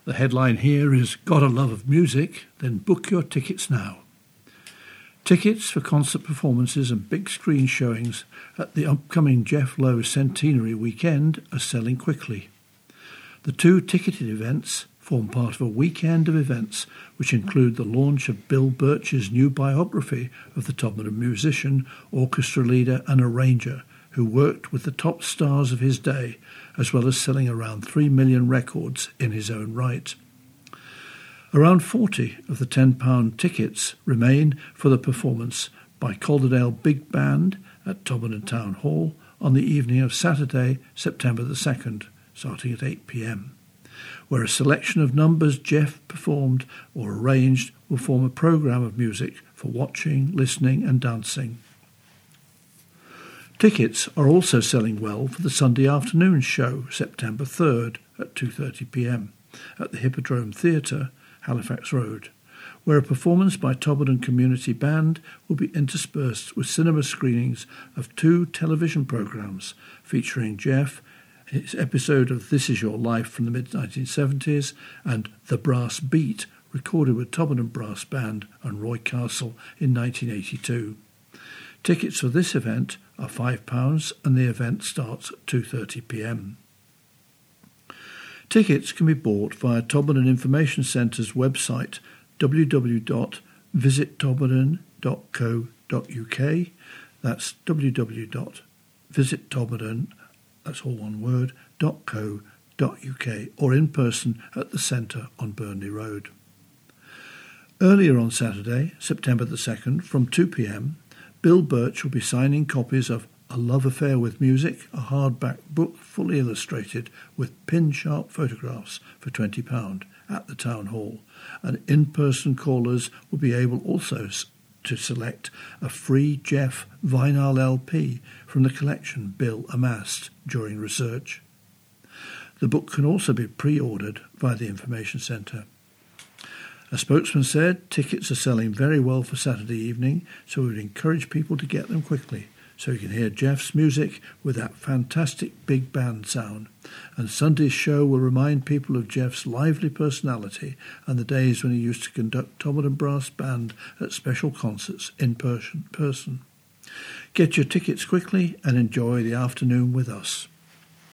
The headline here is Got a Love of Music? Then book your tickets now. Tickets for concert performances and big screen showings at the upcoming Jeff Lowe Centenary weekend are selling quickly. The two ticketed events form part of a weekend of events which include the launch of Bill Birch's new biography of the Todmorden musician, orchestra leader and arranger who worked with the top stars of his day, as well as selling around 3 million records in his own right. Around 40 of the £10 tickets remain for the performance by Calderdale Big Band at Todmorden Town Hall on the evening of Saturday, September the 2nd, starting at 8 p.m, where a selection of numbers Jeff performed or arranged will form a programme of music for watching, listening and dancing. Tickets are also selling well for the Sunday afternoon show, September 3rd at 2:30 p.m, at the Hippodrome Theatre, Halifax Road, where a performance by Todmorden Community Band will be interspersed with cinema screenings of 2 television programmes featuring Jeff, his episode of This Is Your Life from the mid-1970s, and The Brass Beat, recorded with Todmorden Brass Band and Roy Castle in 1982. Tickets for this event are £5 and the event starts at 2:30 p.m. Tickets can be bought via Todmorden Information Centre's website www.visittodmorden.co.uk. That's www.visittodmorden, that's all one word, .co.uk, or in person at the centre on Burnley Road. Earlier on Saturday, September the 2nd, from 2 p.m, Bill Birch will be signing copies of A Love Affair with Music, a hardback book fully illustrated with pin-sharp photographs for £20 at the Town Hall, and in-person callers will be able also to select a free Jeff vinyl LP from the collection Bill amassed during research. The book can also be pre-ordered via the Information Centre. A spokesman said tickets are selling very well for Saturday evening, so we would encourage people to get them quickly so you can hear Jeff's music with that fantastic big band sound. And Sunday's show will remind people of Jeff's lively personality and the days when he used to conduct Todmorden Brass Band at special concerts in person. Get your tickets quickly and enjoy the afternoon with us.